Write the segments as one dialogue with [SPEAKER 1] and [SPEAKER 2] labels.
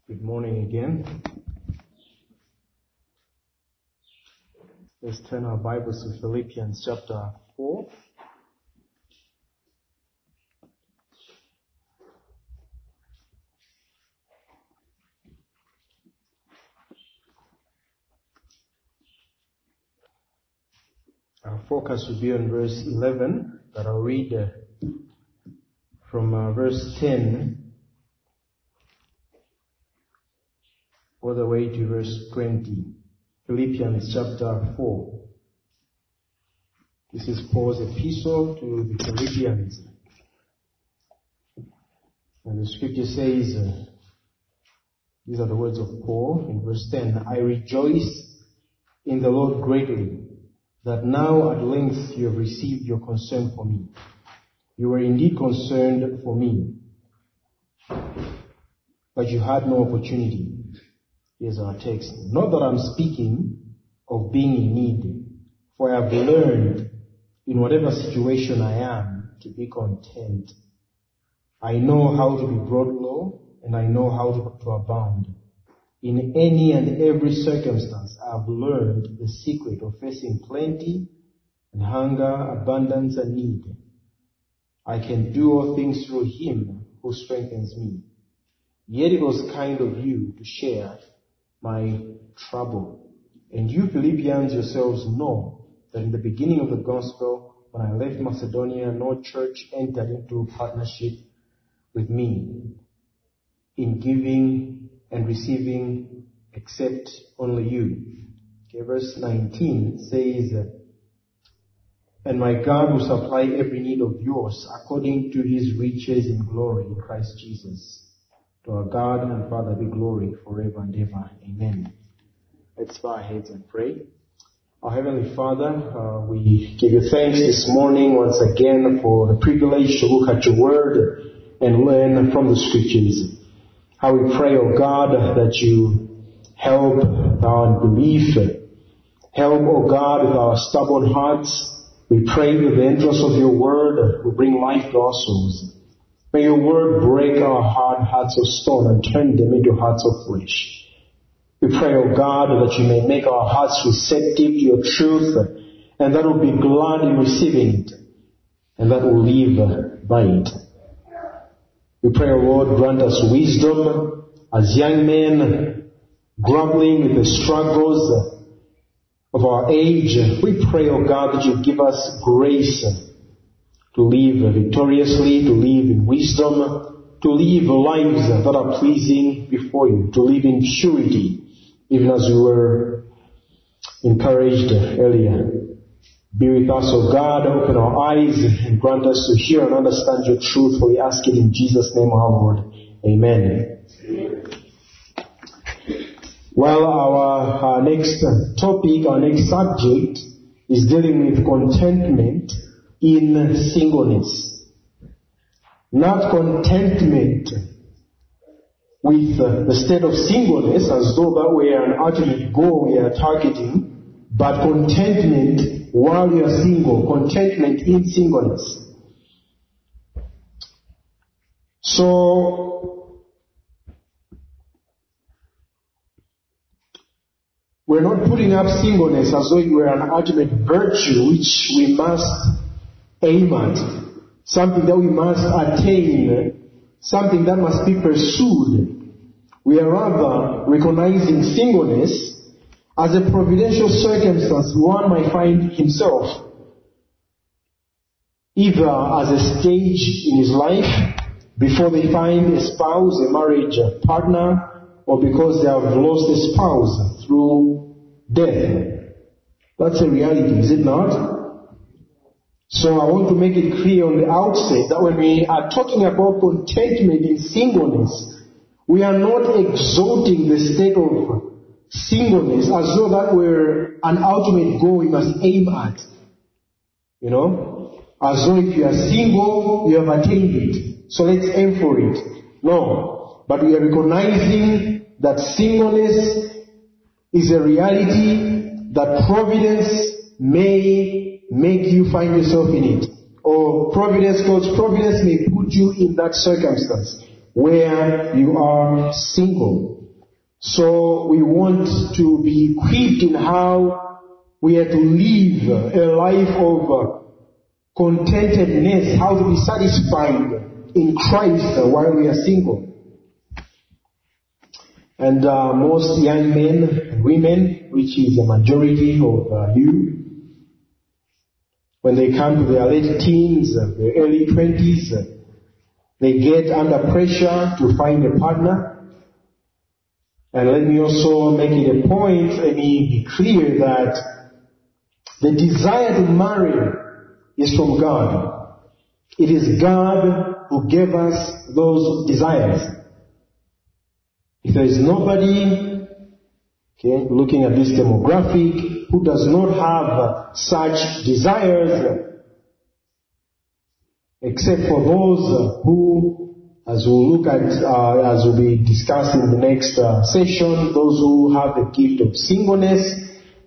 [SPEAKER 1] Good morning again. Let's turn our Bibles to Philippians chapter 4. Our focus will be on verse 11, but I'll read from verse 10 all the way to verse 20. Philippians chapter 4. This is Paul's epistle to the Philippians. And the scripture says, these are the words of Paul in verse 10, I rejoice in the Lord greatly, that now at length you have received your concern for me. You were indeed concerned for me, but you had no opportunity. Here's our text. Not that I'm speaking of being in need, for I have learned in whatever situation I am to be content. I know how to be brought low, and I know how to abound. In any and every circumstance, I have learned the secret of facing plenty and hunger, abundance and need. I can do all things through Him who strengthens me. Yet it was kind of you to share my trouble. And you Philippians yourselves know that in the beginning of the gospel, when I left Macedonia, no church entered into partnership with me in giving and receiving except only you. Okay, verse 19 says, and my God will supply every need of yours according to His riches in glory in Christ Jesus. To our God and Father be glory forever and ever. Amen. Let's bow our heads and pray. Our Heavenly Father, we give you thanks this morning once again for the privilege to look at your word and learn from the scriptures. How we pray, O God, that you help our unbelief, help, O God, with our stubborn hearts. We pray that the entrance of your word will bring life to our souls. May your word break our hard hearts of stone and turn them into hearts of flesh. We pray, O God, that you may make our hearts receptive to your truth, and that we'll be glad in receiving it, and that we'll live by it. We pray, O Lord, grant us wisdom as young men grappling with the struggles of our age. We pray, O God, that you give us grace to live victoriously, to live in wisdom, to live lives that are pleasing before you, to live in purity, even as we were encouraged earlier. Be with us, O God, open our eyes and grant us to hear and understand your truth, for we ask it in Jesus' name, our Lord. Amen. Well, our next topic, our next subject is dealing with contentment in singleness. Not contentment with the state of singleness as though that were an ultimate goal we are targeting, but contentment while you are single, contentment in singleness. So, we're not putting up singleness as though it were an ultimate virtue which we must aim at, something that we must attain, something that must be pursued. We are rather recognizing singleness as a providential circumstance one might find himself, either as a stage in his life before they find a spouse, a marriage partner, or because they have lost a spouse through death. That's a reality, is it not? So I want to make it clear on the outset that when we are talking about contentment in singleness, we are not exalting the state of singleness as though that were an ultimate goal we must aim at. You know? As though if you are single, you have attained it. So let's aim for it. No. But we are recognizing that singleness is a reality that providence may make you find yourself in it. Or God's providence may put you in that circumstance. where you are single. So we want to be equipped in how we are to live a life of contentedness, how to be satisfied in Christ while we are single. And most young men and women, which is the majority of you, when they come to their late teens, their early 20s, they get under pressure to find a partner. And let me also make it a point, let me be clear that the desire to marry is from God. It is God who gave us those desires. If there is nobody, looking at this demographic, who does not have such desires, except for those who, as we'll look at, as we'll be discussing in the next session, those who have the gift of singleness,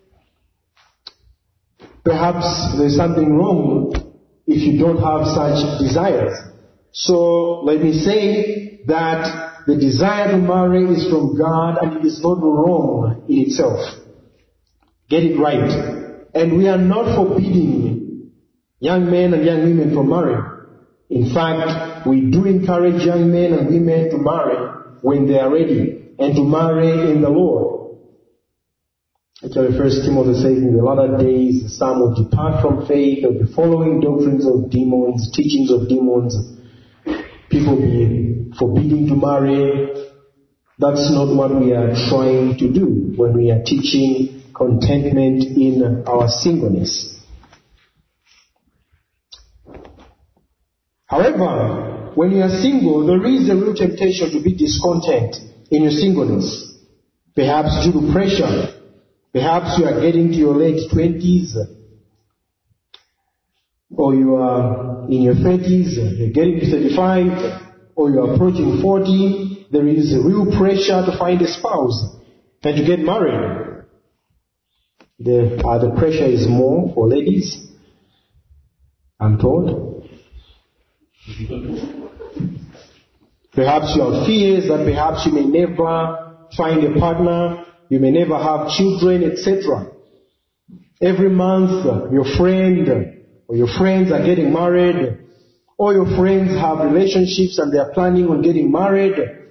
[SPEAKER 1] perhaps there's something wrong if you don't have such desires. So let me say that the desire to marry is from God and it is not wrong in itself. Get it right. And we are not forbidding young men and young women from marrying. In fact, we do encourage young men and women to marry when they are ready and to marry in the Lord. Actually, 1 Timothy says in the latter days some will depart from faith, they'll be following doctrines of demons, teachings of demons. People be forbidding to marry. That's not what we are trying to do when we are teaching contentment in our singleness. However, when you are single, there is a real temptation to be discontent in your singleness. Perhaps due to pressure. Perhaps you are getting to your late 20s. Or you are in your 30s, you're getting to 35, or you're approaching 40, there is a real pressure to find a spouse and to get married. The pressure is more for ladies, I'm told. Perhaps you have fears that perhaps you may never find a partner, you may never have children, etc. Every month, your friend or your friends are getting married, or your friends have relationships and they are planning on getting married.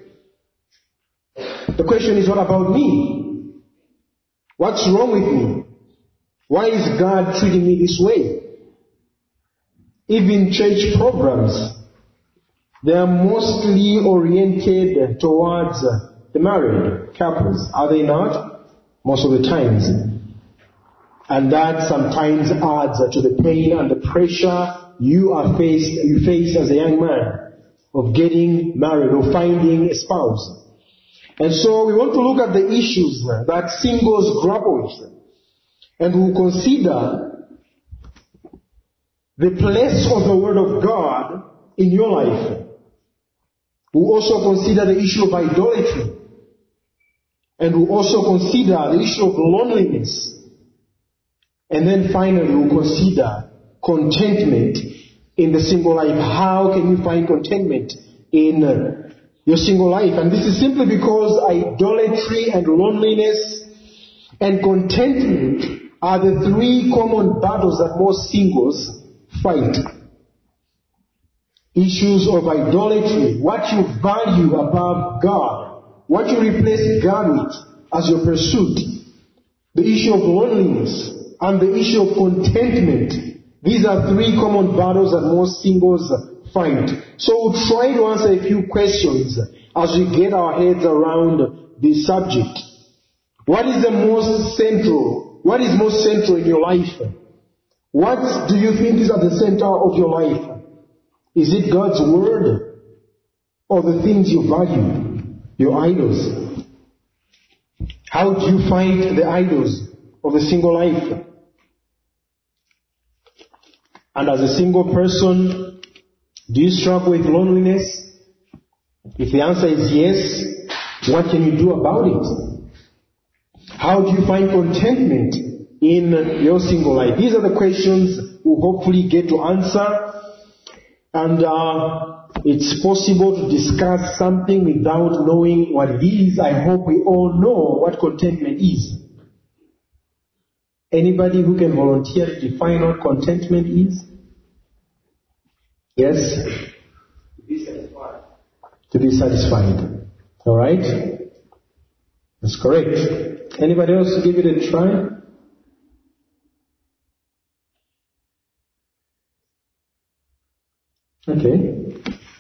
[SPEAKER 1] The question is, what about me? What's wrong with me? Why is God treating me this way? Even church programs, they are mostly oriented towards the married couples, are they not? Most of the times. And that sometimes adds to the pain and the pressure you face as a young man of getting married or finding a spouse. And so we want to look at the issues that singles grapple with. And we'll consider the place of the Word of God in your life. We'll also consider the issue of idolatry. And we'll also consider the issue of loneliness. And then finally, we'll consider contentment in the single life. How can you find contentment in your single life? And this is simply because idolatry and loneliness and contentment are the three common battles that most singles fight. Issues of idolatry, what you value above God, what you replace God with as your pursuit, the issue of loneliness, and the issue of contentment. These are three common battles that most singles fight. So we'll try to answer a few questions as we get our heads around this subject. What is most central in your life? What do you think is at the center of your life? Is it God's Word or the things you value, your idols? How do you fight the idols of the single life? And as a single person, do you struggle with loneliness? If the answer is yes, what can you do about it? How do you find contentment in your single life? These are the questions we'll hopefully get to answer. And it's possible to discuss something without knowing what it is. I hope we all know what contentment is. Anybody who can volunteer to define what contentment is? Yes?
[SPEAKER 2] To be satisfied.
[SPEAKER 1] To be satisfied. All right? That's correct. Anybody else give it a try? Okay.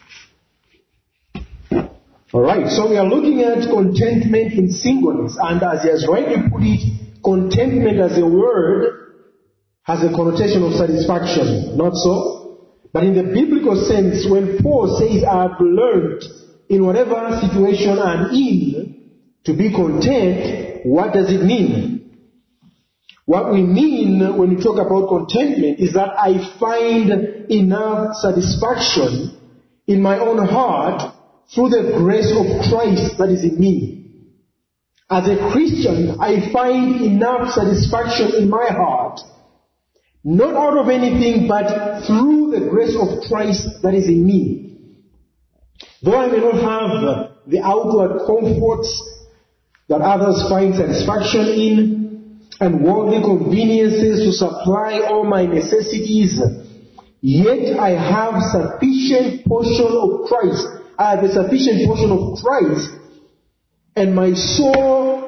[SPEAKER 1] All right. So we are looking at contentment in singleness, and as he has rightly put it, contentment as a word has a connotation of satisfaction, not so? But in the biblical sense, when Paul says, I have learned in whatever situation I'm in to be content, what does it mean? What we mean when we talk about contentment is that I find enough satisfaction in my own heart through the grace of Christ that is in me. As a Christian, I find enough satisfaction in my heart, not out of anything, but through the grace of Christ that is in me. Though I may not have the outward comforts that others find satisfaction in, and worldly conveniences to supply all my necessities, yet I have sufficient portion of Christ. I have a sufficient portion of Christ, and my soul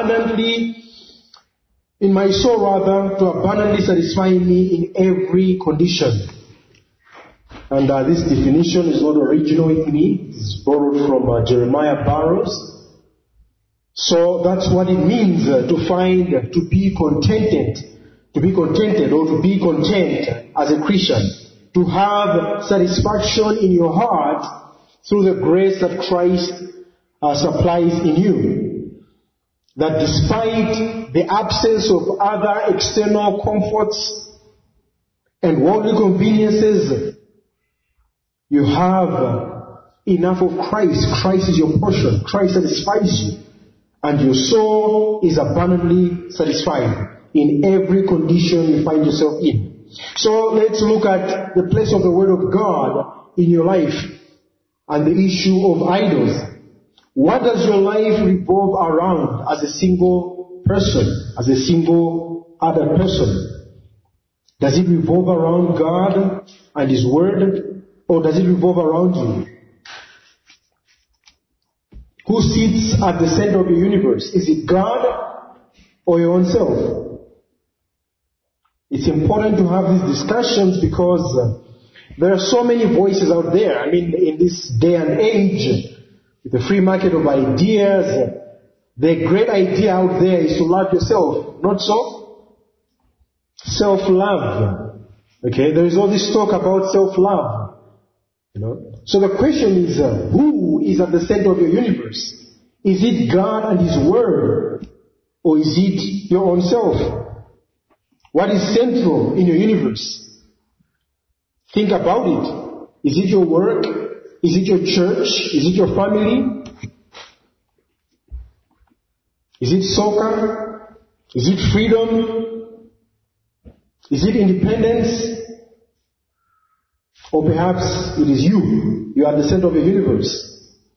[SPEAKER 1] to abundantly satisfy me in every condition. And this definition is not original with me. It's borrowed from Jeremiah Burroughs. So that's what it means to be contented or to be content as a Christian. To have satisfaction in your heart through the grace that Christ supplies in you. That despite the absence of other external comforts and worldly conveniences, you have enough of Christ. Christ is your portion. Christ satisfies you. And your soul is abundantly satisfied in every condition you find yourself in. So let's look at the place of the Word of God in your life and the issue of idols. What does your life revolve around as a single person, as a single other person? Does it revolve around God and His Word, or does it revolve around you? Who sits at the center of your universe? Is it God or your own self? It's important to have these discussions because there are so many voices out there. I mean, in this day and age, with the free market of ideas, the great idea out there is to love yourself. Not so? Self-love. Okay, there is all this talk about self-love. So the question is, who is at the center of your universe? Is it God and His Word? Or is it your own self? What is central in your universe? Think about it. Is it your work? Is it your church? Is it your family? Is it soccer? Is it freedom? Is it independence? Or perhaps it is you. You are the center of the universe.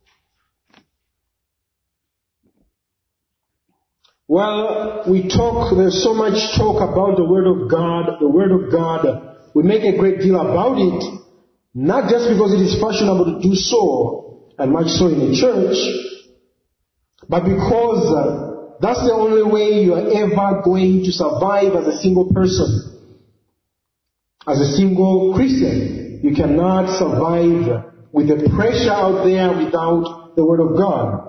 [SPEAKER 1] Well, there's so much talk about the Word of God. The Word of God, we make a great deal about it, not just because it is fashionable to do so, and much so in the church, but because that's the only way you are ever going to survive as a single person, as a single Christian. You cannot survive with the pressure out there without the Word of God.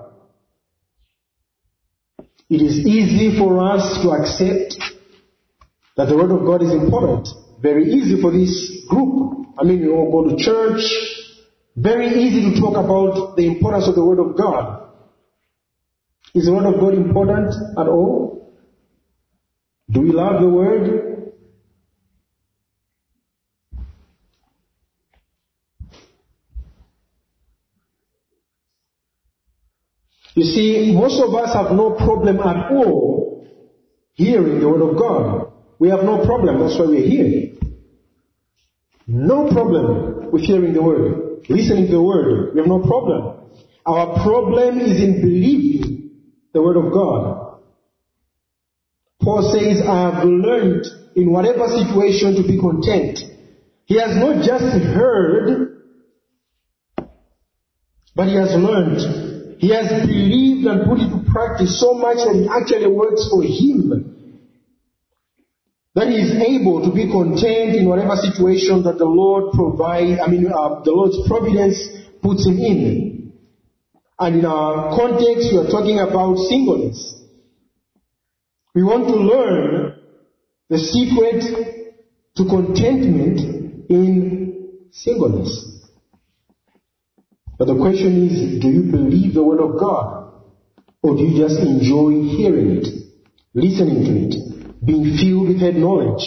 [SPEAKER 1] It is easy for us to accept that the Word of God is important. Very easy for this group. I mean, you all go to church. Very easy to talk about the importance of the Word of God. Is the Word of God important at all? Do we love the Word? You see, most of us have no problem at all hearing the Word of God. We have no problem. That's why we're here. No problem with hearing the Word. listening to the word. We have no problem. Our problem is in believing the word of God. Paul says, I have learned in whatever situation to be content. He has not just heard, but he has learned. He has believed and put it to practice so much that it actually works for him. That he is able to be content in whatever situation that the Lord the Lord's providence puts him in. And in our context, we are talking about singleness. We want to learn the secret to contentment in singleness. But the question is, do you believe the word of God? Or do you just enjoy hearing it, listening to it, being filled with that knowledge?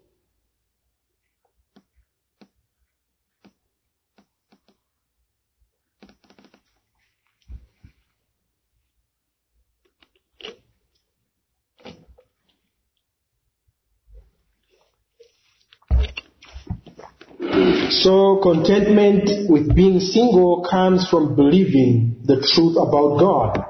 [SPEAKER 1] So contentment with being single comes from believing the truth about God.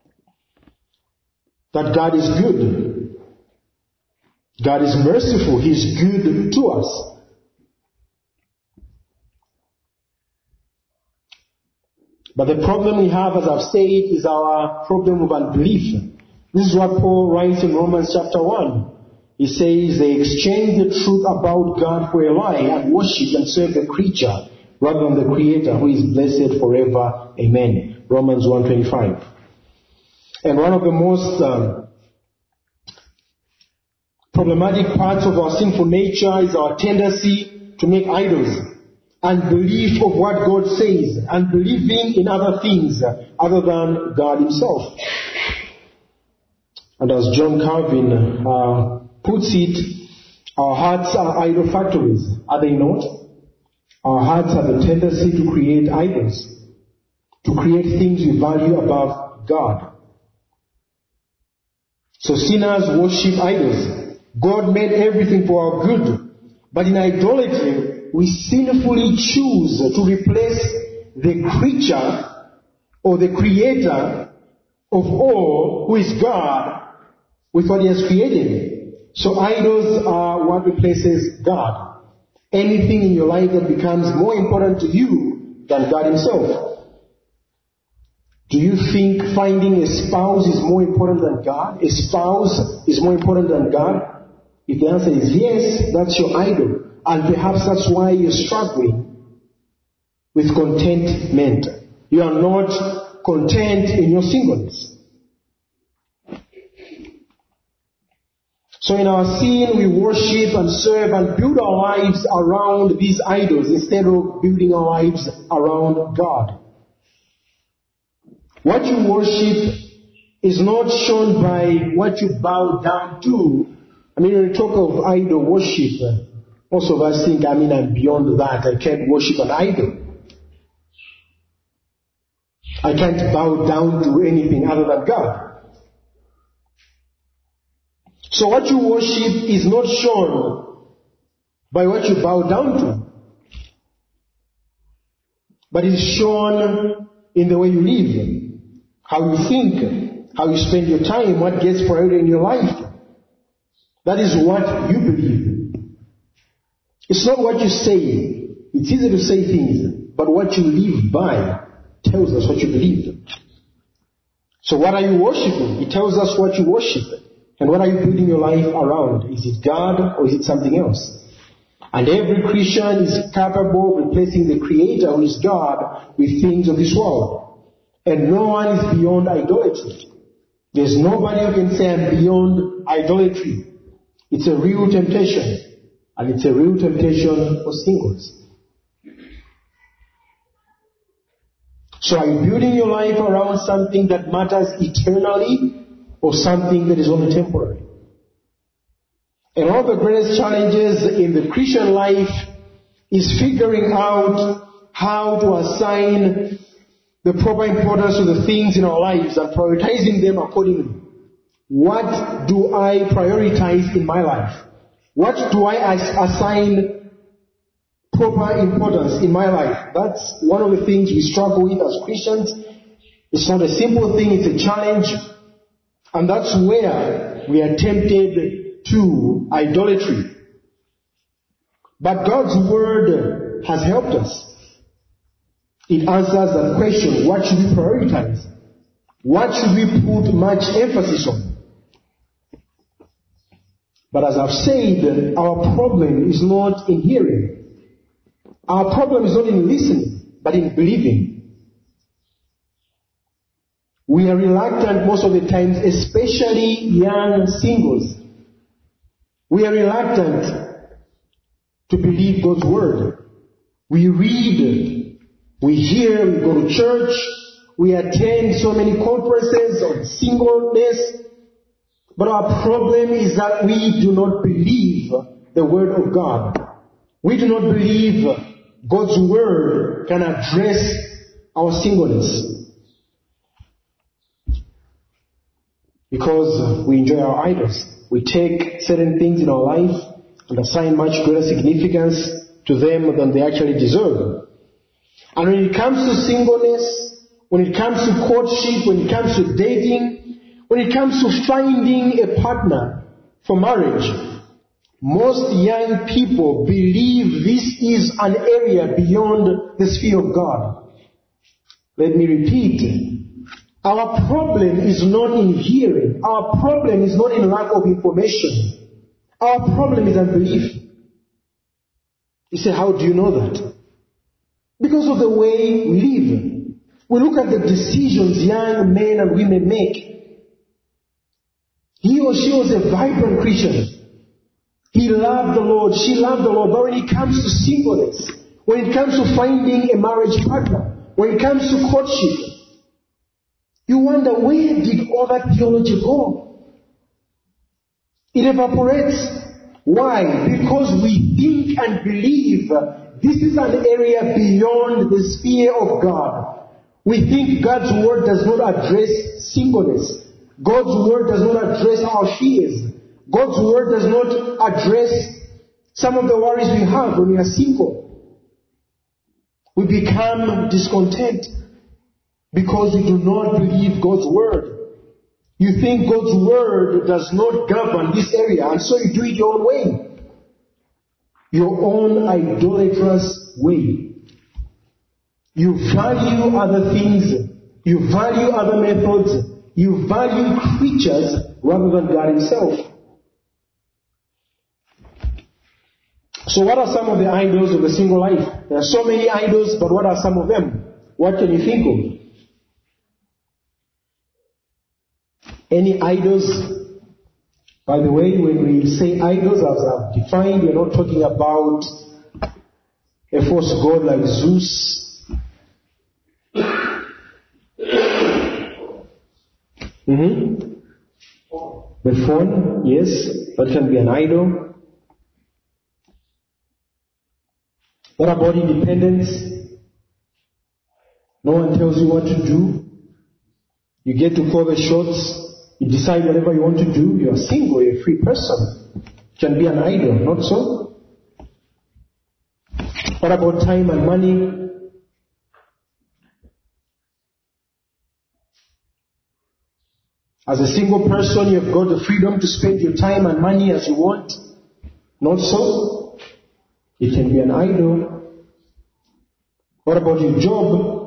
[SPEAKER 1] That God is good. God is merciful. He is good to us. But the problem we have, as I've said, is our problem of unbelief. This is what Paul writes in Romans chapter 1. He says they exchange the truth about God for a lie and worship and serve the creature rather than the Creator, who is blessed forever. Amen. Romans 1:25. And one of the most problematic parts of our sinful nature is our tendency to make idols, unbelief of what God says, and believing in other things other than God Himself. And as John Calvin puts it, our hearts are idol factories, are they not? Our hearts have a tendency to create idols, to create things we value above God. So sinners worship idols. God made everything for our good. But in idolatry, we sinfully choose to replace the creature or the creator of all, who is God, with what He has created. So idols are what replaces God. Anything in your life that becomes more important to you than God Himself. Do you think finding a spouse is more important than God? A spouse is more important than God? If the answer is yes, that's your idol. And perhaps that's why you're struggling with contentment. You are not content in your singleness. So in our sin, we worship and serve and build our lives around these idols instead of building our lives around God. What you worship is not shown by what you bow down to. When we talk of idol worship, most of us think, I'm beyond that. I can't worship an idol. I can't bow down to anything other than God. So what you worship is not shown by what you bow down to, but is shown in the way you live, how you think, how you spend your time, what gets priority in your life. That is what you believe. It's not what you say. It's easy to say things, but what you live by tells us what you believe. So what are you worshiping? It tells us what you worship. And what are you building your life around? Is it God or is it something else? And every Christian is capable of replacing the Creator, who is God, with things of this world. And no one is beyond idolatry. There's nobody who can say, I'm beyond idolatry. It's a real temptation. And it's a real temptation for singles. So are you building your life around something that matters eternally, or something that is only temporary? And one of the greatest challenges in the Christian life is figuring out how to assign the proper importance to the things in our lives and prioritizing them accordingly. What do I prioritize in my life? What do I assign proper importance in my life. That's one of the things we struggle with as Christians. It's not a simple thing, it's a challenge. And that's where we are tempted to idolatry. But God's word has helped us. It answers that question, what should we prioritize? What should we put much emphasis on? But as I've said, our problem is not in hearing. Our problem is not in listening, but in believing. We are reluctant most of the times, especially young singles. We are reluctant to believe God's word. We read, we hear, we go to church, we attend so many conferences on singleness, but our problem is that we do not believe the word of God. We do not believe God's word can address our singleness. Because we enjoy our idols. We take certain things in our life and assign much greater significance to them than they actually deserve. And when it comes to singleness, when it comes to courtship, when it comes to dating, when it comes to finding a partner for marriage, most young people believe this is an area beyond the sphere of God. Let me repeat. Our problem is not in hearing. Our problem is not in lack of information. Our problem is unbelief. You say, how do you know that? Because of the way we live. We look at the decisions young men and women make. He or she was a vibrant Christian. He loved the Lord. She loved the Lord. But when it comes to singleness, when it comes to finding a marriage partner, when it comes to courtship, you wonder, where did all that theology go? It evaporates. Why? Because we think and believe this is an area beyond the sphere of God. We think God's word does not address singleness. God's word does not address our fears. God's word does not address some of the worries we have when we are single. We become discontent because we do not believe God's word. You think God's word does not govern this area, and so you do it your own way. Your own idolatrous way. You value other things. You value other methods. You value creatures rather than God himself. So what are some of the idols of the single life? There are so many idols, but what are some of them? What can you think of? Any idols? By the way, when we say idols, as I've defined, we're not talking about a false god like Zeus. The phone, yes, that can be an idol. What about independence? No one tells you what to do. You get to call the shots. You decide whatever you want to do. You are single, you're a free person. It can be an idol, not so? What about time and money? As a single person, you've got the freedom to spend your time and money as you want. Not so? It can be an idol. What about your job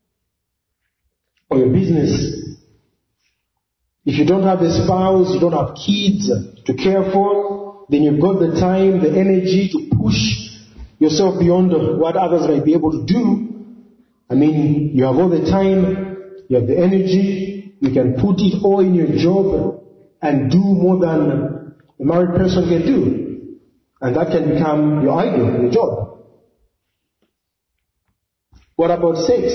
[SPEAKER 1] or your business? If you don't have a spouse, you don't have kids to care for, then you've got the time, the energy to push yourself beyond what others might be able to do. I mean, you have all the time, you have the energy, you can put it all in your job and do more than a married person can do. And that can become your idol in your job. What about sex?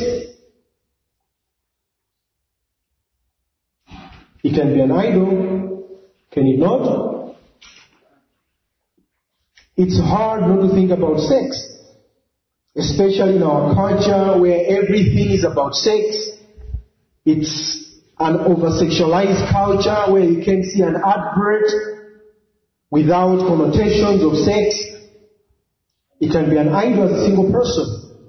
[SPEAKER 1] It can be an idol, can it not? It's hard not to think about sex, especially in our culture where everything is about sex. It's an over-sexualized culture where you can see an advert without connotations of sex. It can be an idol as a single person.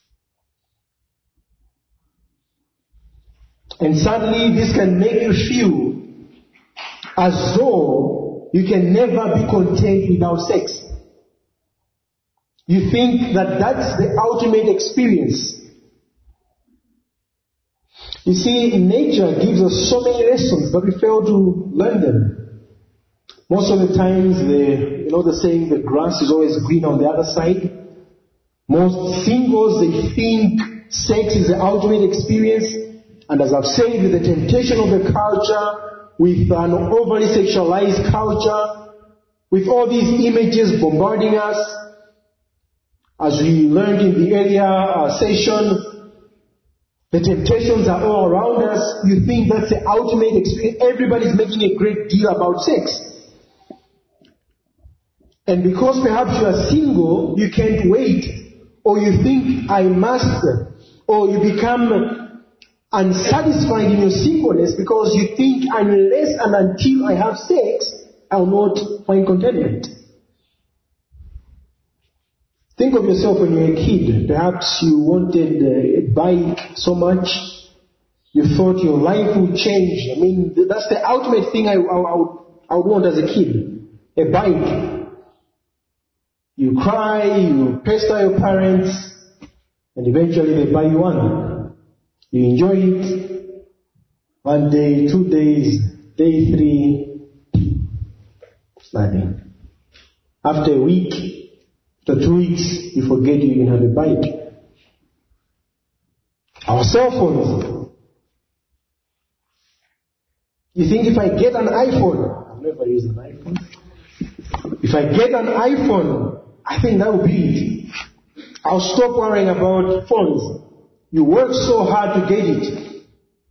[SPEAKER 1] And suddenly this can make you feel as though you can never be content without sex. You think that that's the ultimate experience. You see, nature gives us so many lessons, but we fail to learn them. Most of the times, the saying, the grass is always green on the other side. Most singles, they think sex is the ultimate experience. And as I've said, with the temptation of the culture, with an overly sexualized culture, with all these images bombarding us, as we learned in the earlier session, the temptations are all around us. You think that's the ultimate experience. Everybody's making a great deal about sex. And because perhaps you are single, you can't wait. Or you think, I must. Or you become unsatisfied in your singleness because you think, unless and until I have sex, I will not find contentment. Think of yourself when you were a kid. Perhaps you wanted a bike so much, you thought your life would change. I mean, that's the ultimate thing I would want as a kid. A bike. You cry, you pester your parents, and eventually they buy you one. You enjoy it. 1 day, 2 days, day 3, nothing. After a week, after 2 weeks, you forget you even have a bike. Our cell phones. You think if I get an iPhone, I've never used an iPhone. If I get an iPhone, I think that will be it. I'll stop worrying about phones. You work so hard to get it.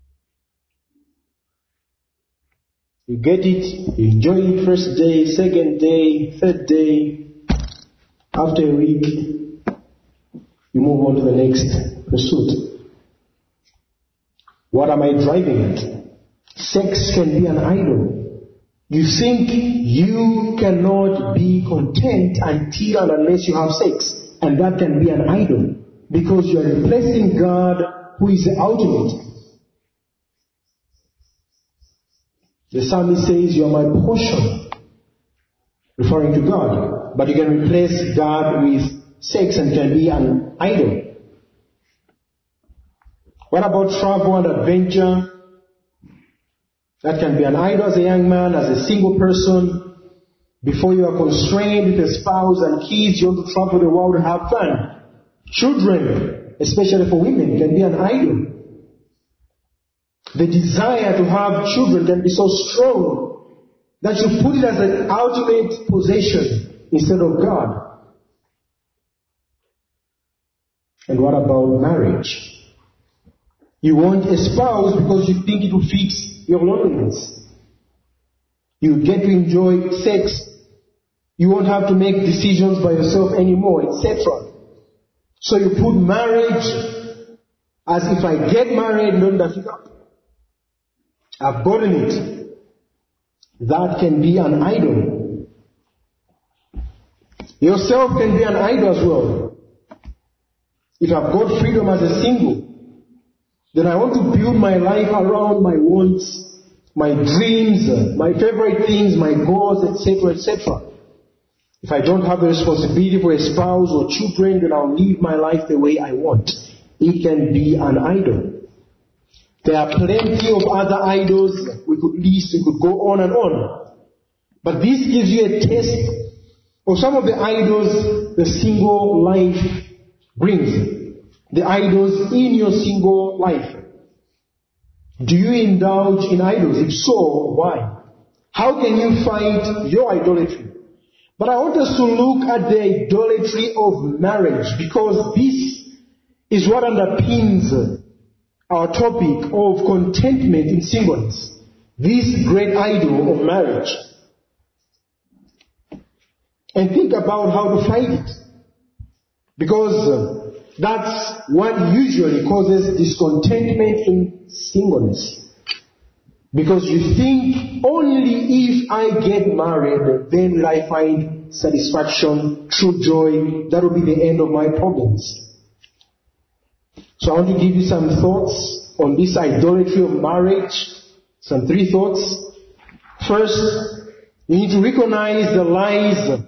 [SPEAKER 1] You get it, you enjoy it first day, second day, third day. After a week, you move on to the next pursuit. What am I driving at? Sex can be an idol. You think you cannot be content until and unless you have sex. And that can be an idol. Because you are replacing God, who is the ultimate. The psalmist says, you are my portion. Referring to God. But you can replace God with sex and can be an idol. What about travel and adventure? That can be an idol as a young man, as a single person. Before you are constrained with a spouse and kids, you want to travel the world and have fun. Children, especially for women, can be an idol. The desire to have children can be so strong that you put it as an ultimate possession instead of God. And what about marriage? You want a spouse because you think it will fix your loneliness. You get to enjoy sex. You won't have to make decisions by yourself anymore, etc. So you put marriage as if I get married, don't that it up. I've gotten it. That can be an idol. Yourself can be an idol as well. If I've got freedom as a single, then I want to build my life around my wants, my dreams, my favorite things, my goals, etc., etc. If I don't have a responsibility for a spouse or children, then I'll live my life the way I want. It can be an idol. There are plenty of other idols we could list, we could go on and on. But this gives you a taste of some of the idols the single life brings. The idols in your single life. Do you indulge in idols? If so, why? How can you fight your idolatry? But I want us to look at the idolatry of marriage, because this is what underpins our topic of contentment in singleness. This great idol of marriage. And think about how to fight it. Because that's what usually causes discontentment in singleness. Because you think only if I get married, then will I find satisfaction, true joy, that will be the end of my problems. So I want to give you some thoughts on this idolatry of marriage. Some 3 thoughts. First, you need to recognize the lies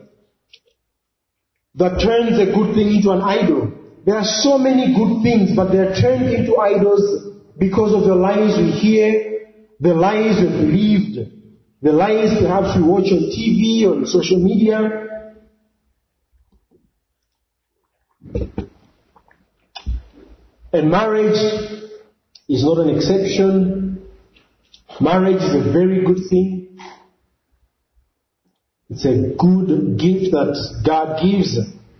[SPEAKER 1] that turns a good thing into an idol. There are so many good things, but they are turned into idols because of the lies we hear, the lies we believed, the lies perhaps we watch on TV, on social media. And marriage is not an exception. Marriage is a very good thing. It's a good gift that God gives.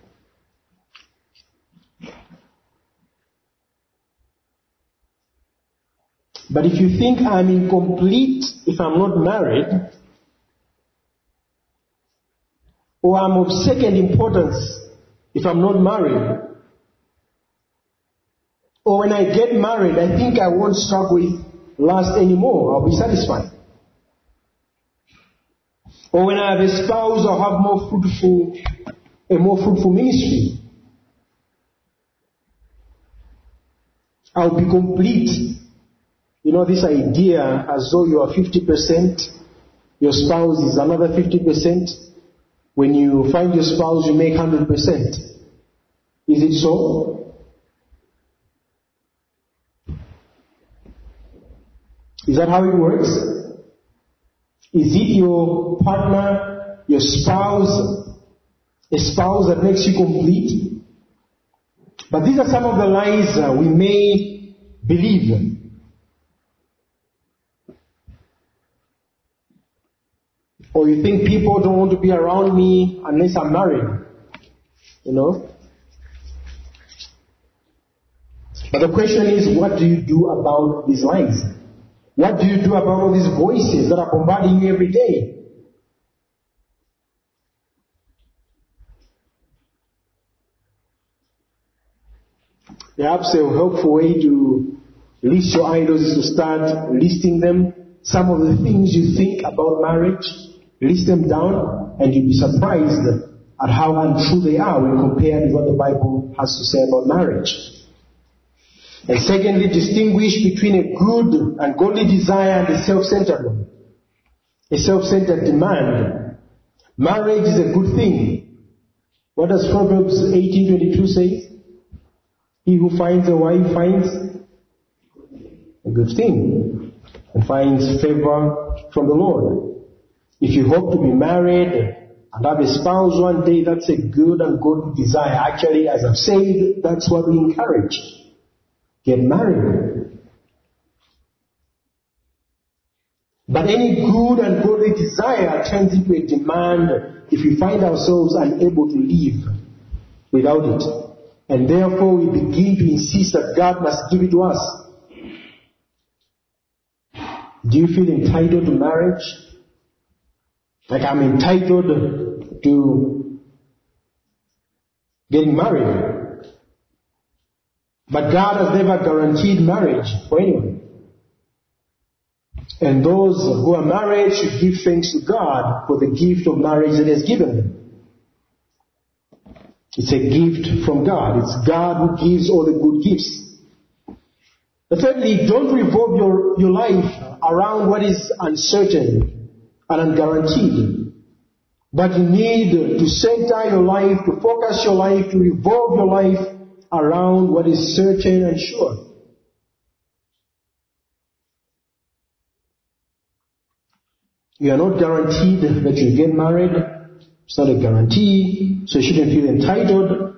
[SPEAKER 1] But if you think I'm incomplete if I'm not married, or I'm of second importance if I'm not married, or when I get married, I think I won't struggle with lust anymore, I'll be satisfied. Or when I have a spouse, I'll have a more fruitful ministry. I'll be complete. You know, this idea as though you are 50%, your spouse is another 50%. When you find your spouse, you make 100%. Is it so? Is that how it works? Is it your partner, your spouse, a spouse that makes you complete? But these are some of the lies we may believe. Or you think people don't want to be around me unless I'm married. You know? But the question is, what do you do about these lies? What do you do about all these voices that are bombarding you every day? Perhaps a helpful way to list your idols is to start listing them. Some of the things you think about marriage, list them down, and you'll be surprised at how untrue they are when compared with what the Bible has to say about marriage. And secondly, distinguish between a good and godly desire and a self-centered one. A self-centered demand. Marriage is a good thing. What does Proverbs 18:22 say? He who finds a wife finds a good thing and finds favor from the Lord. If you hope to be married and have a spouse one day, that's a good and godly desire. Actually, as I've said, that's what we encourage. Get married. But any good and godly desire turns into a demand if we find ourselves unable to live without it. And therefore we begin to insist that God must give it to us. Do you feel entitled to marriage? Like I'm entitled to getting married. But God has never guaranteed marriage for anyone. And those who are married should give thanks to God for the gift of marriage that He has given them. It's a gift from God. It's God who gives all the good gifts. But thirdly, don't revolve your life around what is uncertain and unguaranteed. But you need to center your life, to focus your life, to revolve your life around what is certain and sure. You are not guaranteed that you'll get married. It's not a guarantee, so you shouldn't feel entitled.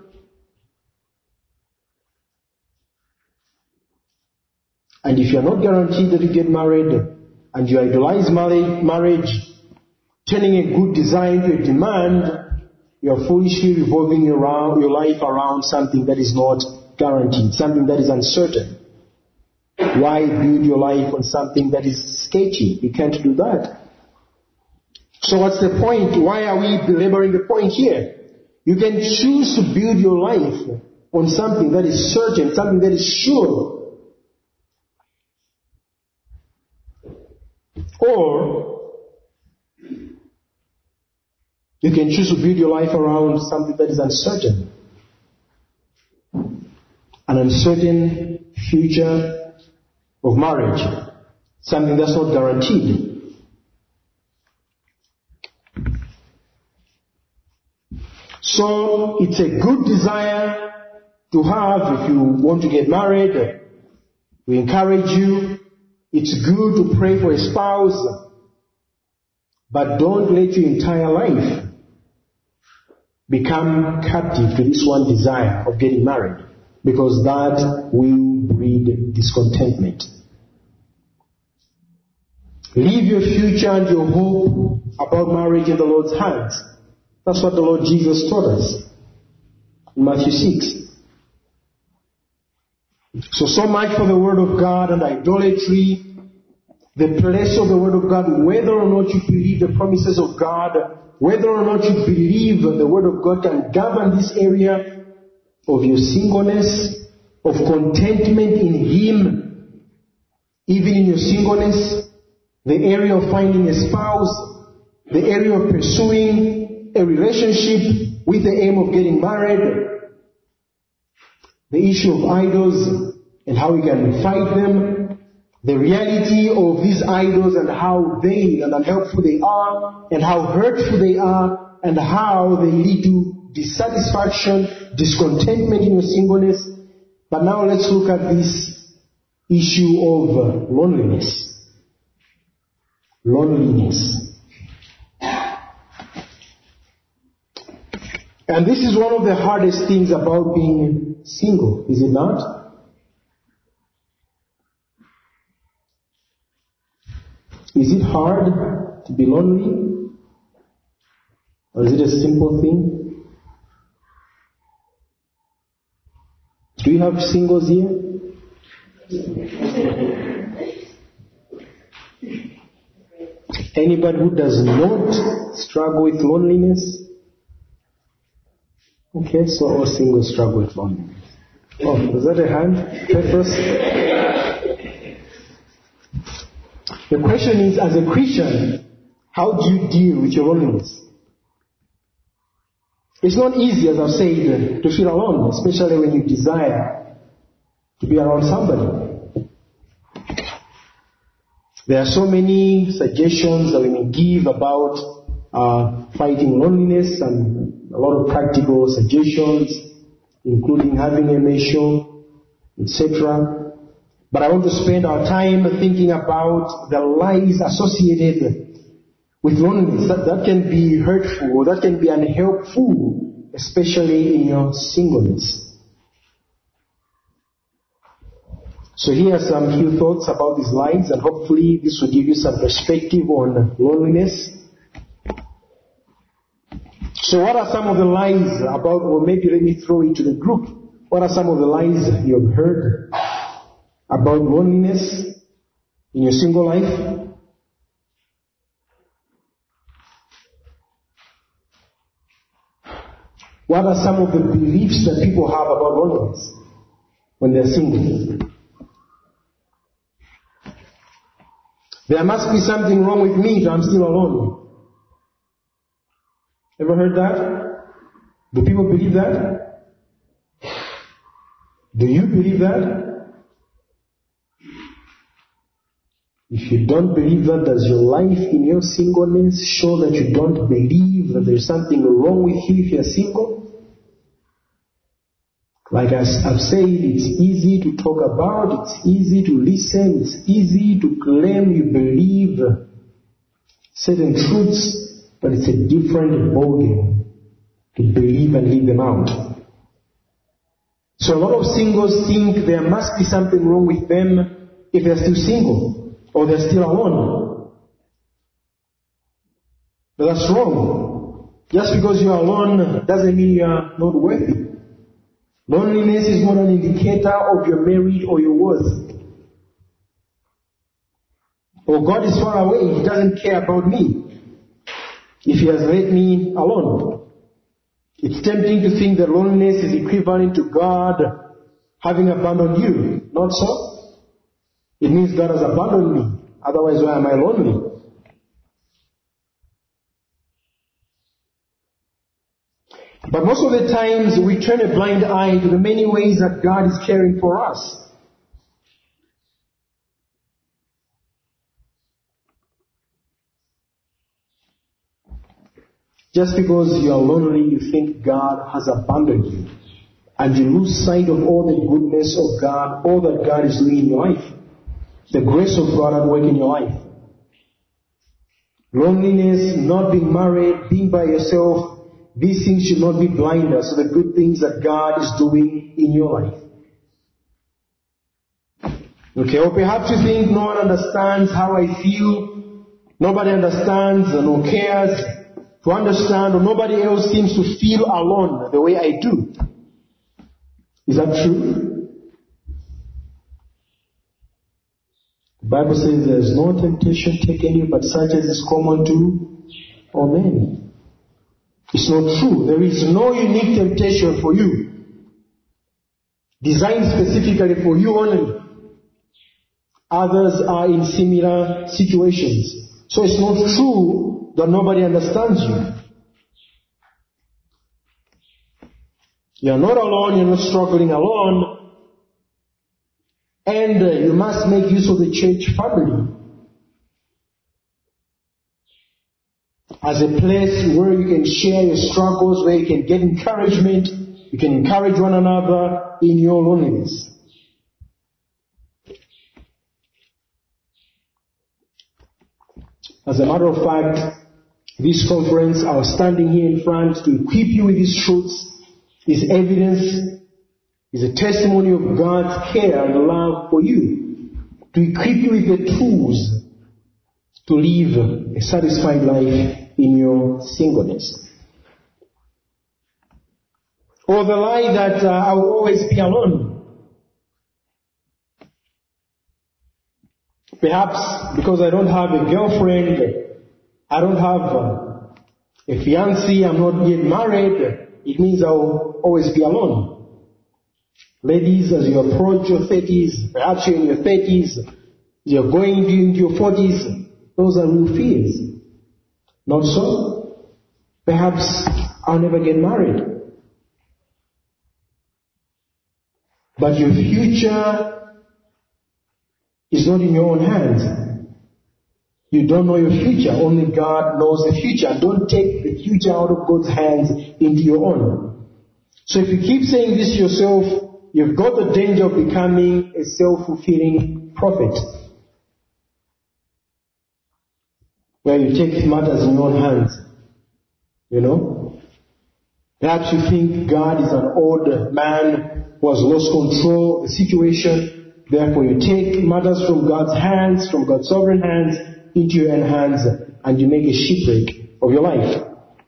[SPEAKER 1] And if you're not guaranteed that you get married, and you idolize marriage, turning a good desire into a demand, you're foolishly revolving your life around something that is not guaranteed, something that is uncertain. Why build your life on something that is sketchy? You can't do that. So what's the point? Why are we belaboring the point here? You can choose to build your life on something that is certain, something that is sure. Or You can choose to build your life around something that is uncertain. An uncertain future of marriage. Something that's not guaranteed. So it's a good desire to have if you want to get married. We encourage you. It's good to pray for a spouse. But don't let your entire life become captive to this one desire of getting married, because that will breed discontentment. Leave your future and your hope about marriage in the Lord's hands. That's what the Lord Jesus taught us in Matthew 6. So much for the Word of God and idolatry. The place of the Word of God, whether or not you believe the promises of God, whether or not you believe the Word of God can govern this area of your singleness, of contentment in Him, even in your singleness, the area of finding a spouse, the area of pursuing a relationship with the aim of getting married, the issue of idols and how we can fight them, the reality of these idols and how vain and unhelpful they are, and how hurtful they are, and how they lead to dissatisfaction, discontentment in your singleness. But now let's look at this issue of loneliness. Loneliness. And this is one of the hardest things about being single, is it not? Is it hard to be lonely? Or is it a simple thing? Do you have singles here? Anybody who does not struggle with loneliness? Okay, so all singles struggle with loneliness. Oh, was that a hand? Petrus? The question is, as a Christian, how do you deal with your loneliness? It's not easy, as I've said, to feel alone, especially when you desire to be around somebody. There are so many suggestions that we may give about fighting loneliness, and a lot of practical suggestions, including having a measure, etc. But I want to spend our time thinking about the lies associated with loneliness. That can be hurtful, or that can be unhelpful, especially in your singleness. So here are some few thoughts about these lies, and hopefully this will give you some perspective on loneliness. So what are some of the lies about, or maybe let me throw it to the group. What are some of the lies you have heard about loneliness in your single life? What are some of the beliefs that people have about loneliness when they're single? There must be something wrong with me if I'm still alone. Ever heard that? Do people believe that? Do you believe that? If you don't believe that, does your life in your singleness show that you don't believe that there's something wrong with you if you're single? Like I've said, it's easy to talk about, it's easy to listen, it's easy to claim you believe certain truths, but it's a different ballgame to believe and live them out. So a lot of singles think there must be something wrong with them if they're still single, or they're still alone. But that's wrong. Just because you're alone doesn't mean you're not worthy. Loneliness is not an indicator of your merit or your worth. Or God is far away, He doesn't care about me if He has let me alone. It's tempting to think that loneliness is equivalent to God having abandoned you. Not so. It means God has abandoned me. Otherwise, why am I lonely? But most of the times we turn a blind eye to the many ways that God is caring for us. Just because you are lonely, you think God has abandoned you. And you lose sight of all the goodness of God, all that God is doing in your life. The grace of God at work in your life. Loneliness, not being married, being by yourself, these things should not be blinders to the good things that God is doing in your life. Okay, or perhaps you think no one understands how I feel, nobody understands or cares to understand, or nobody else seems to feel alone the way I do. Is that true? The Bible says there is no temptation taken you but such as is common to all men. It's not true. There is no unique temptation for you, designed specifically for you only. Others are in similar situations. So it's not true that nobody understands you. You're not alone, you're not struggling alone. And you must make use of the church family as a place where you can share your struggles, where you can get encouragement, you can encourage one another in your loneliness. As a matter of fact, this conference, I was standing here in front to equip you with these truths, is evidence, is a testimony of God's care and love for you, to equip you with the tools to live a satisfied life in your singleness. Or the lie that I will always be alone. Perhaps because I don't have a girlfriend, I don't have a fiancé, I'm not yet married, it means I'll always be alone. Ladies, as you approach your 30s, perhaps you're in your 30s, you're going into your 40s, those are real fears. Not so? Perhaps I'll never get married. But your future is not in your own hands. You don't know your future. Only God knows the future. Don't take the future out of God's hands into your own. So if you keep saying this to yourself, you've got the danger of becoming a self-fulfilling prophet, where you take matters in your own hands. You know? Perhaps you think God is an old man who has lost control of the situation. Therefore you take matters from God's hands, from God's sovereign hands, into your own hands, and you make a shipwreck of your life.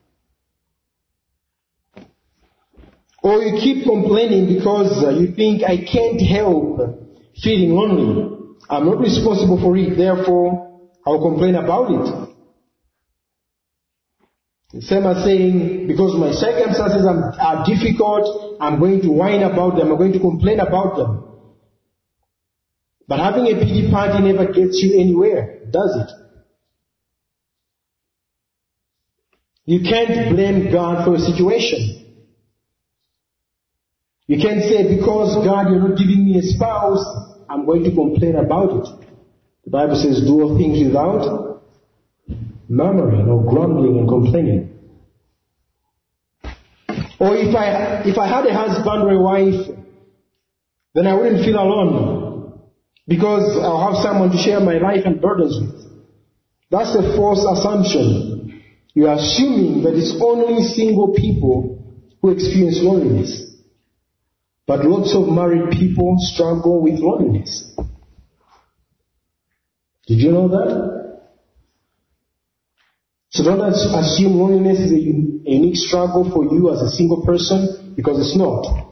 [SPEAKER 1] Or you keep complaining because you think, I can't help feeling lonely. I'm not responsible for it, therefore I'll complain about it. The same as saying, because my circumstances are difficult, I'm going to whine about them, I'm going to complain about them. But having a pity party never gets you anywhere, does it? You can't blame God for a situation. You can't say, because God, you're not giving me a spouse, I'm going to complain about it. The Bible says, do all things without murmuring or grumbling and complaining. Or if I had a husband or a wife, then I wouldn't feel alone, because I'll have someone to share my life and burdens with. That's a false assumption. You are assuming that it's only single people who experience loneliness. But lots of married people struggle with loneliness. Did you know that? So don't assume loneliness is a unique struggle for you as a single person, because it's not.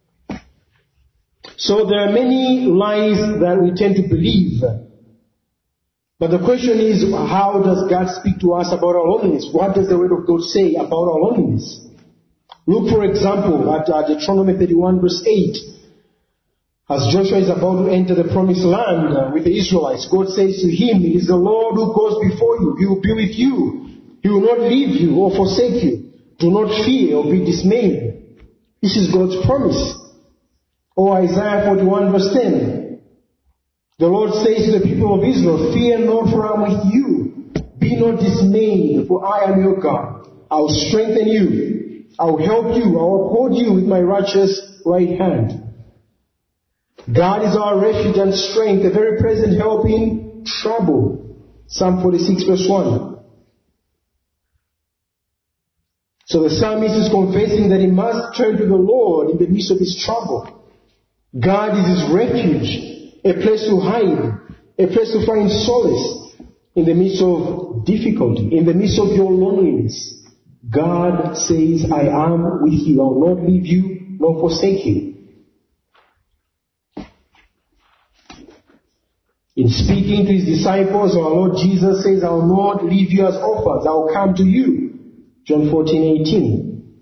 [SPEAKER 1] So there are many lies that we tend to believe. But the question is, how does God speak to us about our loneliness? What does the Word of God say about our loneliness? Look, for example, at Deuteronomy 31 verse 8. As Joshua is about to enter the promised land with the Israelites, God says to him, it is the Lord who goes before you. He will be with you. He will not leave you or forsake you. Do not fear or be dismayed. This is God's promise. Or Isaiah 41 verse 10. The Lord says to the people of Israel, fear not, for I am with you. Be not dismayed, for I am your God. I will strengthen you. I will help you. I will uphold you with my righteous right hand. God is our refuge and strength, a very present help in trouble. Psalm 46 verse 1. So the psalmist is confessing that he must turn to the Lord in the midst of his trouble. God is his refuge, a place to hide, a place to find solace in the midst of difficulty, in the midst of your loneliness. God says, I am with you. I will not leave you nor forsake you. In speaking to his disciples, our Lord Jesus says, I will not leave you as orphans. I will come to you. John 14:18.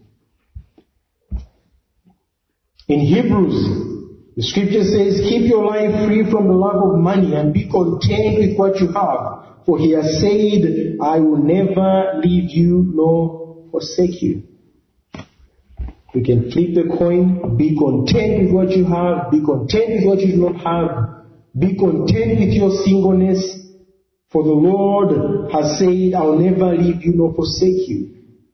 [SPEAKER 1] In Hebrews, the scripture says, keep your life free from the love of money and be content with what you have. For he has said, I will never leave you nor forsake you. You can flip the coin, be content with what you have, be content with what you do not have. Be content with your singleness, for the Lord has said, I will never leave you nor forsake you.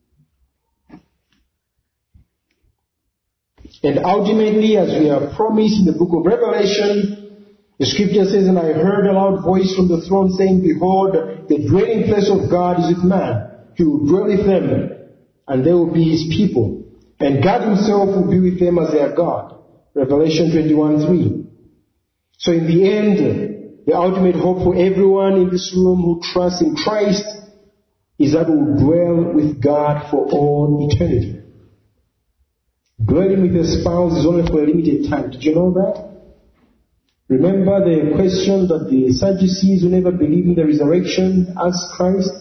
[SPEAKER 1] And ultimately, as we are promised in the book of Revelation, the scripture says, and I heard a loud voice from the throne saying, behold, the dwelling place of God is with man. He will dwell with them, and they will be his people. And God himself will be with them as their God. Revelation 21:3. So in the end, the ultimate hope for everyone in this room who trusts in Christ is that we will dwell with God for all eternity. Dwelling with a spouse is only for a limited time. Did you know that? Remember the question that the Sadducees who never believed in the resurrection asked Christ?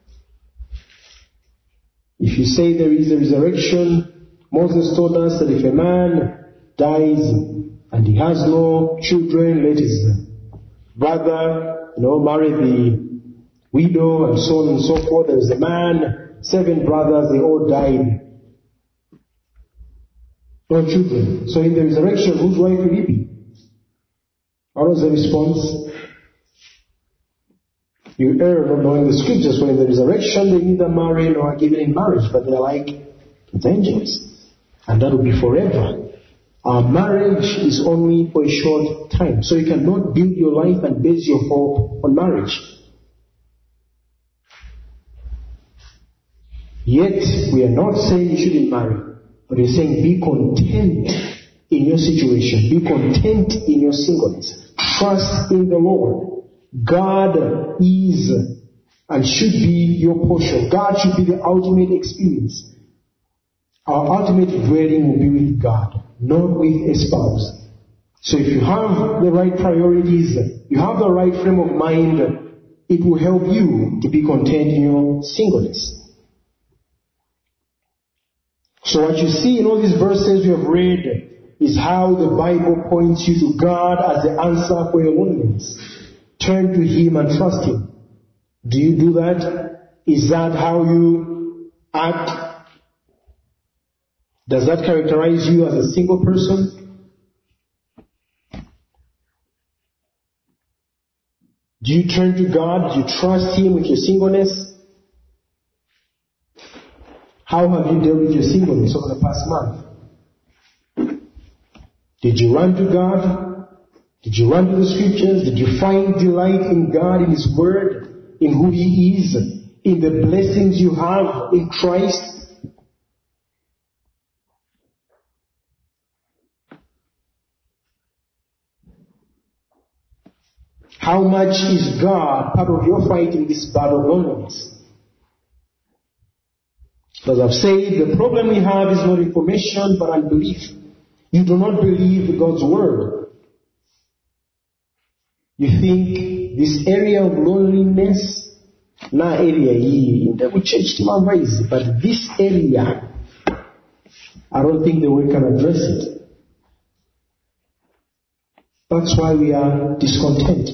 [SPEAKER 1] If you say there is a resurrection, Moses told us that if a man dies and he has no children, let his brother, marry the widow and so on and so forth. There was a man, 7 brothers, they all died. No children. So in the resurrection, whose wife will he be? What was the response? You err not knowing the scriptures, for in the resurrection they neither marry nor are given in marriage, but they are like angels. And that will be forever. Our marriage is only for a short time. So you cannot build your life and base your hope on marriage. Yet, we are not saying you shouldn't marry. But we're saying be content in your situation. Be content in your singleness. Trust in the Lord. God is and should be your portion. God should be the ultimate experience. Our ultimate dwelling will be with God, not with a spouse. So if you have the right priorities, you have the right frame of mind, it will help you to be content in your singleness. So what you see in all these verses we have read is how the Bible points you to God as the answer for your loneliness. Turn to him and trust him. Do you do that? Is that how you act? Does that characterize you as a single person? Do you turn to God? Do you trust him with your singleness? How have you dealt with your singleness over the past month? Did you run to God? Did you run to the scriptures? Did you find delight in God, in his word, in who he is, in the blessings you have in Christ? How much is God part of your fight in this battle of loneliness? As I've said, the problem we have is not information but unbelief. You do not believe God's word. You think this area of loneliness, na area in the church but this area, I don't think the word can address it. That's why we are discontent.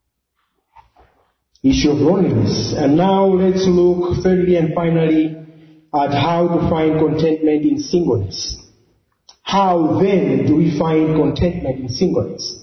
[SPEAKER 1] Issue of loneliness. And now let's look thirdly and finally at how to find contentment in singleness. How then do we find contentment in singleness?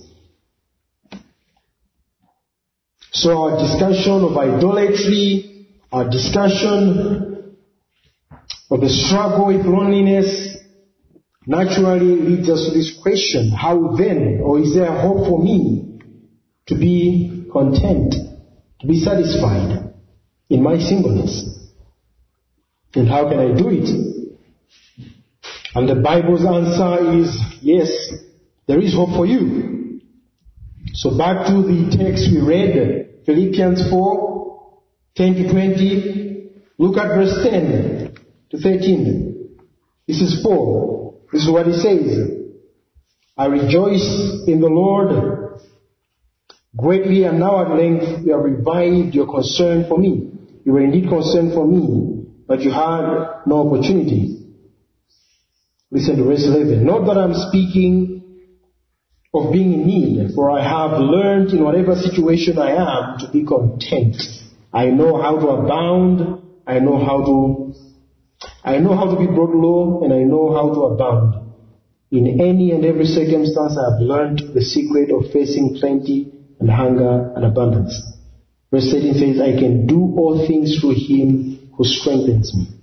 [SPEAKER 1] So our discussion of idolatry, our discussion of the struggle with loneliness, naturally leads us to this question: how then, or is there hope for me to be content, to be satisfied in my singleness? And how can I do it? And the Bible's answer is yes, there is hope for you. So back to the text we read, Philippians 4, 10 to 20. Look at verse 10 to 13. This is Paul. This is what he says: I rejoice in the Lord greatly, and now at length you have revived your concern for me. You were indeed concerned for me, but you had no opportunity. Listen to verse 11. Not that I'm speaking of being in need, for I have learned in whatever situation I am to be content. I know how to abound, I know how to be brought low, and I know how to abound. In any and every circumstance I have learned the secret of facing plenty and hunger and abundance. Verse 13 says, I can do all things through him who strengthens me.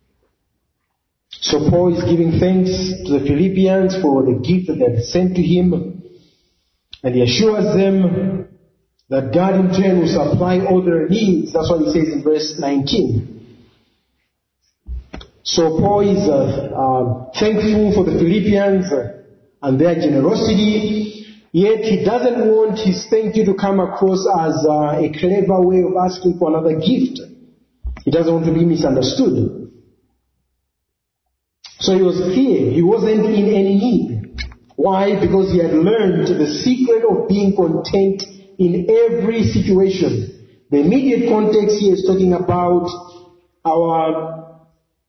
[SPEAKER 1] So Paul is giving thanks to the Philippians for the gift that they had sent to him, and he assures them that God in turn will supply all their needs. That's what he says in verse 19. So Paul is thankful for the Philippians and their generosity, yet he doesn't want his thank you to come across as a clever way of asking for another gift. He doesn't want to be misunderstood. So he was clear, he wasn't in any need. Why? Because he had learned the secret of being content in every situation. The immediate context here is talking about our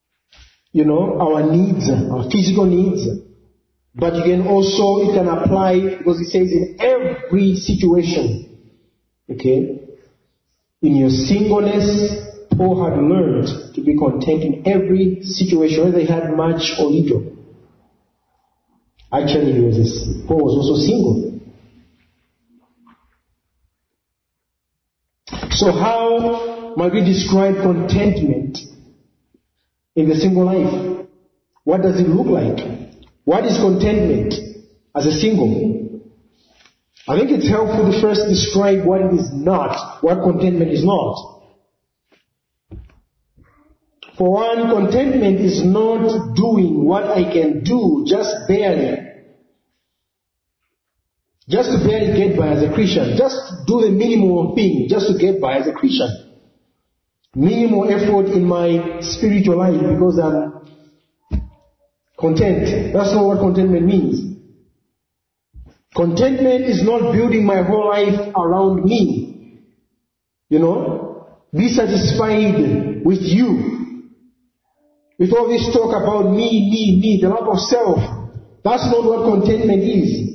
[SPEAKER 1] needs, our physical needs. But it can apply, because it says in every situation. Okay? In your singleness, Paul had learned to be content in every situation, whether he had much or little. Actually, Paul was also single. So how might we describe contentment in the single life? What does it look like? What is contentment as a single? I think it's helpful to first describe what it is not, what contentment is not. For one, contentment is not doing what I can do just barely. Just to barely get by as a Christian. Just do the minimum thing just to get by as a Christian. Minimal effort in my spiritual life because I'm content. That's not what contentment means. Contentment is not building my whole life around me. Be satisfied with you. With all this talk about me, the love of self. That's not what contentment is.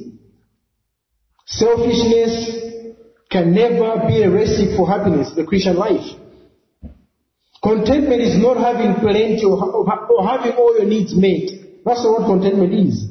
[SPEAKER 1] Selfishness can never be a recipe for happiness in the Christian life. Contentment is not having plenty or having all your needs met. That's not what contentment is.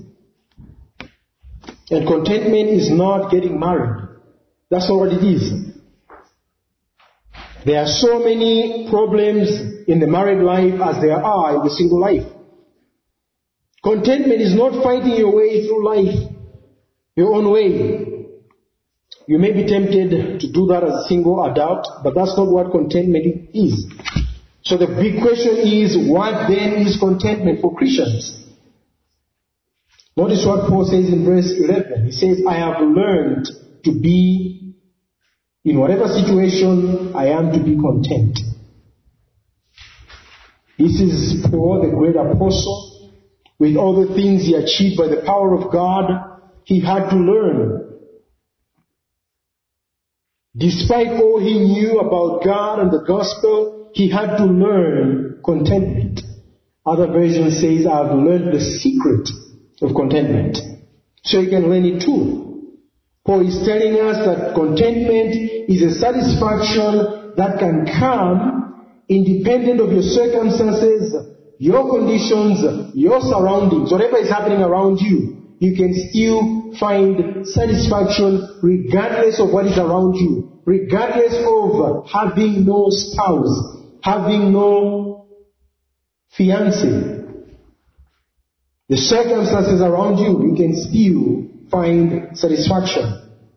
[SPEAKER 1] And contentment is not getting married. That's not what it is. There are so many problems in the married life as there are in the single life. Contentment is not fighting your way through life your own way. You may be tempted to do that as a single adult, but that's not what contentment is. So the big question is, what then is contentment for Christians? Notice what Paul says in verse 11. He says, I have learned to be, in whatever situation, I am to be content. This is Paul, the great apostle. With all the things he achieved by the power of God, he had to learn. Despite all he knew about God and the gospel, he had to learn contentment. Other versions says, I have learned the secret of contentment. So you can learn it too. Paul is telling us that contentment is a satisfaction that can come independent of your circumstances, your conditions, your surroundings, whatever is happening around you, you can still find satisfaction regardless of what is around you, regardless of having no spouse, having no fiancé. The circumstances around you, you can still find satisfaction.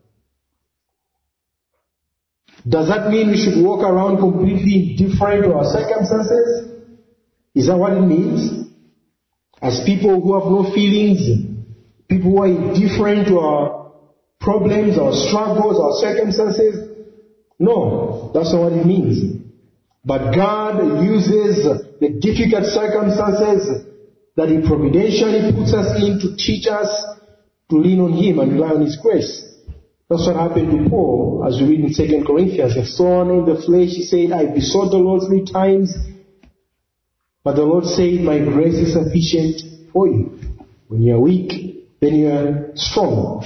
[SPEAKER 1] Does that mean we should walk around completely indifferent to our circumstances? Is that what it means? As people who have no feelings, people who are indifferent to our problems, our struggles, our circumstances? No, that's not what it means. But God uses the difficult circumstances that He providentially puts us in to teach us to lean on Him and rely on His grace. That's what happened to Paul, as we read in 2 Corinthians. A thorn in the flesh, he said, I besought the Lord 3 times, but the Lord said, my grace is sufficient for you. When you are weak, then you are strong.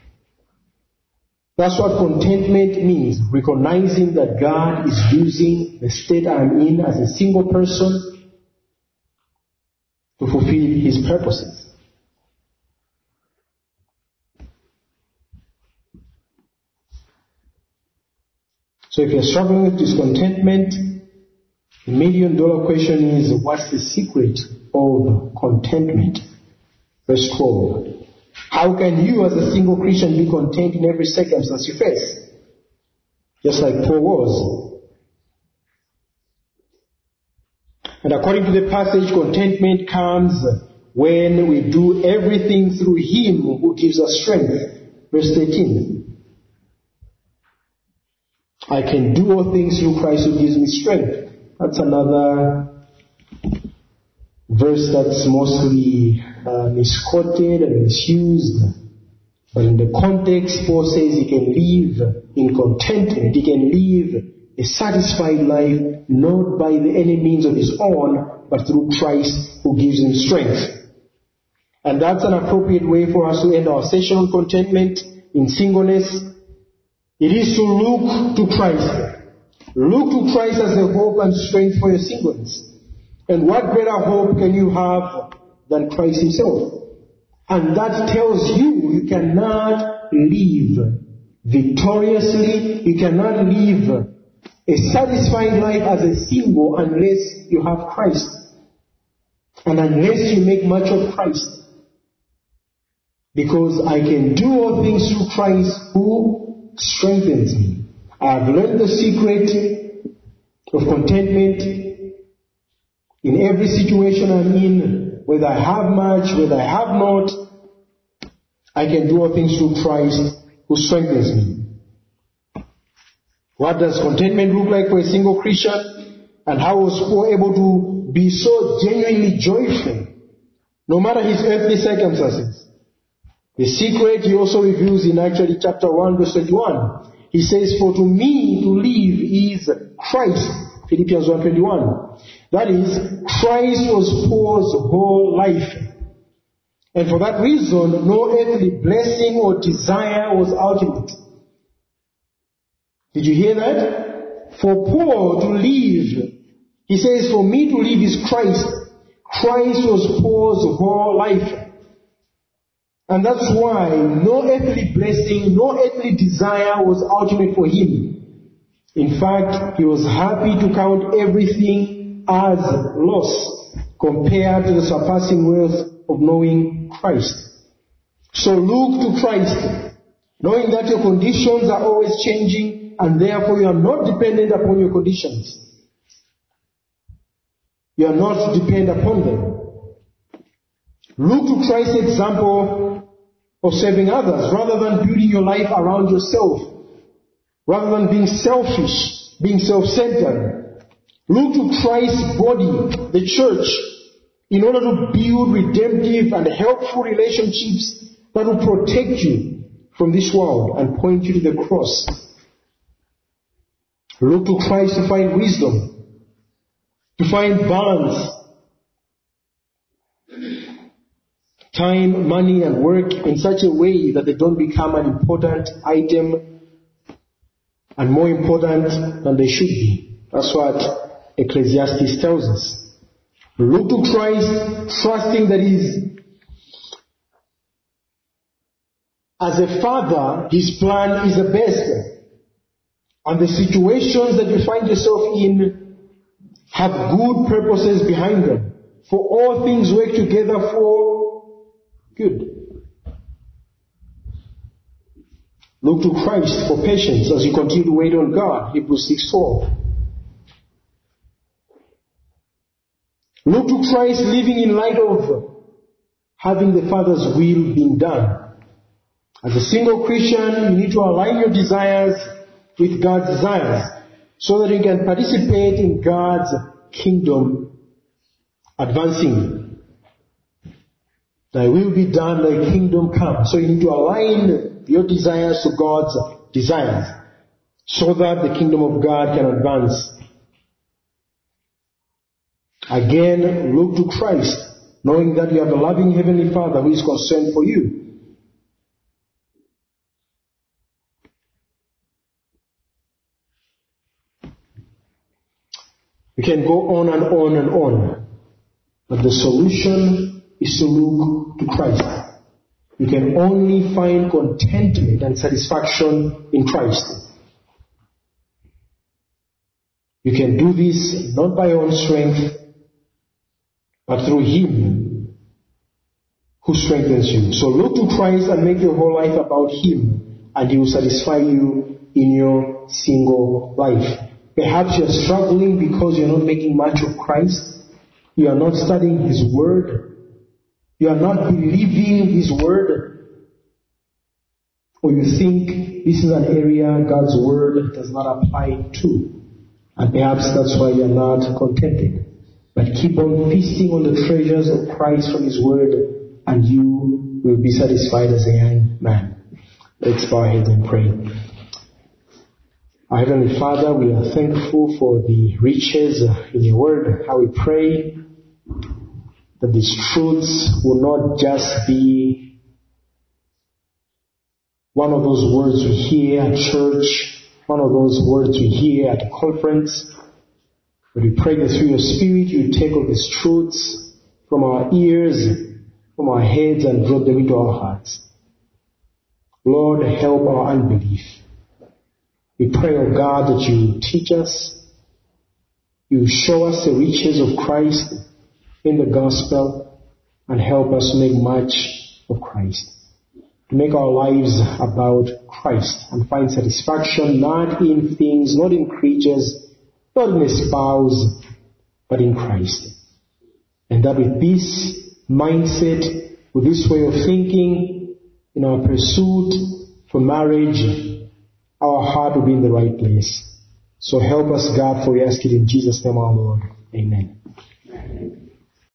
[SPEAKER 1] That's what contentment means, recognizing that God is using the state I'm in as a single person to fulfill His purposes. So if you're struggling with discontentment, the $1 million question is, what's the secret of contentment? Verse 12. How can you as a single Christian be content in every circumstance you face? Just like Paul was. And according to the passage, contentment comes when we do everything through Him who gives us strength. Verse 13. I can do all things through Christ who gives me strength. That's another verse that's mostly misquoted and misused. But in the context, Paul says he can live in contentment. He can live a satisfied life, not by any means of his own, but through Christ who gives him strength. And that's an appropriate way for us to end our session on contentment in singleness. It is to look to Christ. Look to Christ as the hope and strength for your singleness. And what greater hope can you have than Christ Himself? And that tells you cannot live victoriously, you cannot live a satisfied life as a single unless you have Christ. And unless you make much of Christ. Because I can do all things through Christ who strengthens me. I have learned the secret of contentment in every situation I'm in, whether I have much, whether I have not. I can do all things through Christ who strengthens me. What does contentment look like for a single Christian? And how was Paul able to be so genuinely joyful, no matter his earthly circumstances? The secret he also reveals in actually chapter 1 verse 21. He says, for to me to live is Christ. Philippians 1:21. That is, Christ was Paul's whole life. And for that reason, no earthly blessing or desire was ultimate. Did you hear that? For Paul to live, he says, for me to live is Christ. Christ was Paul's whole life. And that's why no earthly blessing, no earthly desire was ultimate for him. In fact, he was happy to count everything as loss compared to the surpassing wealth of knowing Christ. So look to Christ, knowing that your conditions are always changing and therefore you are not dependent upon your conditions. You are not dependent upon them. Look to Christ's example of serving others rather than building your life around yourself, rather than being selfish, being self-centered. Look to Christ's body, the church, in order to build redemptive and helpful relationships that will protect you from this world and point you to the cross. Look to Christ to find wisdom, to find balance. Time, money, and work in such a way that they don't become an important item and more important than they should be. That's what Ecclesiastes tells us. Look to Christ, trusting that as a father, His plan is the best. And the situations that you find yourself in have good purposes behind them. For all things work together for good. Look to Christ for patience as you continue to wait on God. Hebrews 6:12. Look to Christ living in light of having the Father's will being done. As a single Christian, you need to align your desires with God's desires so that you can participate in God's kingdom advancing. Thy will be done, thy kingdom come. So you need to align your desires to God's desires so that the kingdom of God can advance. Again, look to Christ, knowing that you have a loving Heavenly Father who is concerned for you. You can go on and on and on, but the solution is to look to Christ. You can only find contentment and satisfaction in Christ. You can do this not by your own strength, but through Him who strengthens you. So look to Christ and make your whole life about Him, and He will satisfy you in your single life. Perhaps you're struggling because you're not making much of Christ. You are not studying His Word. You are not believing His Word. Or you think this is an area God's Word does not apply to. And perhaps that's why you're not contented. But keep on feasting on the treasures of Christ from His Word, and you will be satisfied as a young man. Let's bow our heads and pray. Our Heavenly Father, we are thankful for the riches in your Word. How we pray that these truths will not just be one of those words we hear at church, one of those words we hear at a conference, but we pray that through your Spirit you take all these truths from our ears, from our heads, and drop them into our hearts. Lord, help our unbelief. We pray, O God, that you teach us, you show us the riches of Christ in the gospel, and help us make much of Christ. To make our lives about Christ and find satisfaction not in things, not in creatures, not in a spouse, but in Christ. And that with this mindset, with this way of thinking, in our pursuit for marriage, our heart will be in the right place. So help us, God, for we ask it in Jesus' name, our Lord. Amen.